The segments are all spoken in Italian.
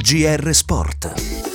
GR Sport.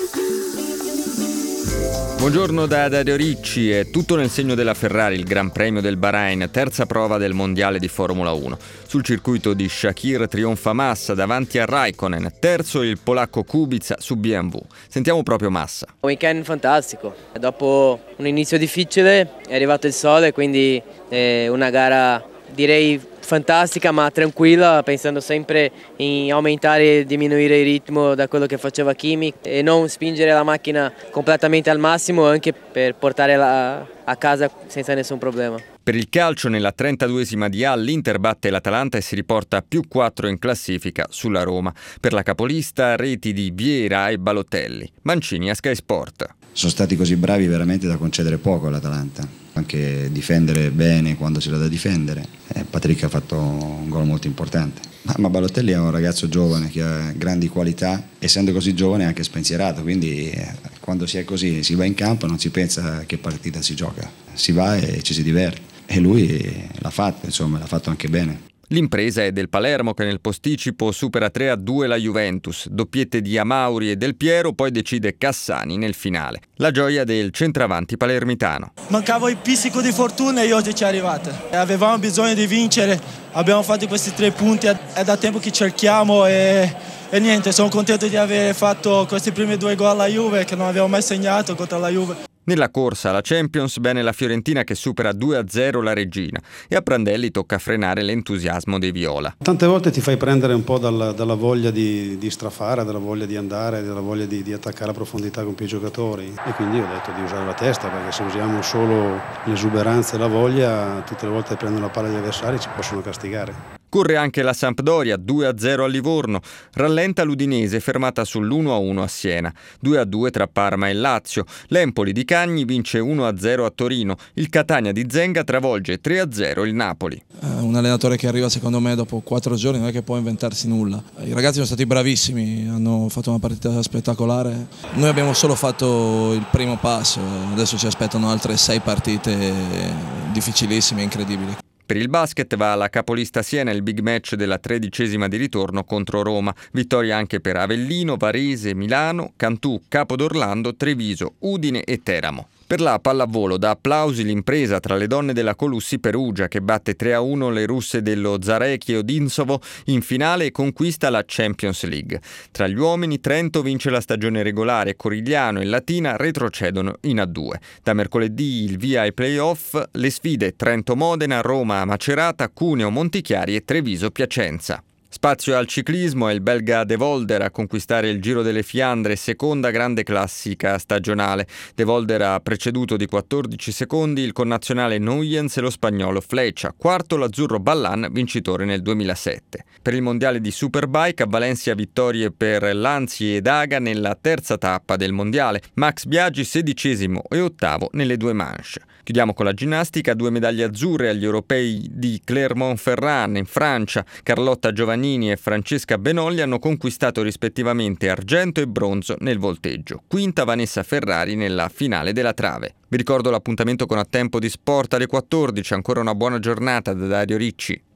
Buongiorno da Dario Ricci. È tutto nel segno della Ferrari, il Gran Premio del Bahrain, terza prova del Mondiale di Formula 1. Sul circuito di Shakir trionfa Massa davanti a Raikkonen, terzo il polacco Kubica su BMW. Sentiamo proprio Massa. Un weekend fantastico, dopo un inizio difficile è arrivato il sole, quindi una gara direi fantastica ma tranquilla, pensando sempre in aumentare e diminuire il ritmo da quello che faceva Kimi e non spingere la macchina completamente al massimo, anche per portarla a casa senza nessun problema. Per il calcio, nella 32esima di A, l'Inter batte l'Atalanta e si riporta a più 4 in classifica sulla Roma. Per la capolista, reti di Vieira e Balotelli. Mancini a Sky Sport. Sono stati così bravi veramente da concedere poco all'Atalanta, anche difendere bene quando c'era da difendere. Patrick ha fatto un gol molto importante. Ma Balotelli è un ragazzo giovane che ha grandi qualità, essendo così giovane è anche spensierato, quindi quando si è così si va in campo, non si pensa a che partita si gioca, si va e ci si diverte. E lui l'ha fatto, insomma, l'ha fatto anche bene. L'impresa è del Palermo che nel posticipo supera 3-2 la Juventus, doppiette di Amauri e Del Piero, poi decide Cassani nel finale. La gioia del centravanti palermitano. Mancava il pizzico di fortuna e oggi ci è arrivata. Avevamo bisogno di vincere, abbiamo fatto questi 3 punti, è da tempo che cerchiamo e niente, sono contento di aver fatto questi primi 2 gol alla Juve che non avevo mai segnato contro la Juve. Nella corsa alla Champions, bene la Fiorentina che supera 2-0 la Reggina e a Prandelli tocca frenare l'entusiasmo dei viola. Tante volte ti fai prendere un po' dalla voglia di strafare, dalla voglia di andare, dalla voglia di attaccare a profondità con più giocatori e quindi ho detto di usare la testa, perché se usiamo solo l'esuberanza e la voglia, tutte le volte che prendono la palla gli avversari ci possono castigare. Corre anche la Sampdoria, 2-0 a Livorno. Rallenta l'Udinese, fermata sull'1-1 a Siena. 2-2 tra Parma e Lazio. L'Empoli di Cagni vince 1-0 a Torino. Il Catania di Zenga travolge 3-0 il Napoli. Un allenatore che arriva secondo me dopo 4 giorni non è che può inventarsi nulla. I ragazzi sono stati bravissimi, hanno fatto una partita spettacolare. Noi abbiamo solo fatto il primo passo, adesso ci aspettano altre 6 partite difficilissime e incredibili. Per il basket va alla capolista Siena il big match della 13ª di ritorno contro Roma. Vittoria anche per Avellino, Varese, Milano, Cantù, Capodorlando, Treviso, Udine e Teramo. Per la pallavolo dà applausi l'impresa tra le donne della Colussi Perugia che batte 3-1 le russe dello Zarecchie Odinsovo in finale e conquista la Champions League. Tra gli uomini Trento vince la stagione regolare, Corigliano e Latina retrocedono in A2. Da mercoledì il via ai playoff, le sfide Trento-Modena, Roma-Macerata, Cuneo-Montichiari e Treviso-Piacenza. Spazio al ciclismo, è il belga De Volder a conquistare il Giro delle Fiandre, seconda grande classica stagionale. De Volder ha preceduto di 14 secondi il connazionale Nuyens e lo spagnolo Flecha, quarto l'azzurro Ballan, vincitore nel 2007. Per il mondiale di Superbike a Valencia vittorie per Lanzi e Daga nella terza tappa del mondiale, Max Biaggi 16° e 8° nelle 2 manche. Chiudiamo con la ginnastica, 2 medaglie azzurre agli europei di Clermont-Ferrand in Francia. Carlotta Giovannini e Francesca Benolli hanno conquistato rispettivamente argento e bronzo nel volteggio. Quinta Vanessa Ferrari nella finale della trave. Vi ricordo l'appuntamento con A Tempo di Sport alle 14, ancora una buona giornata da Dario Ricci.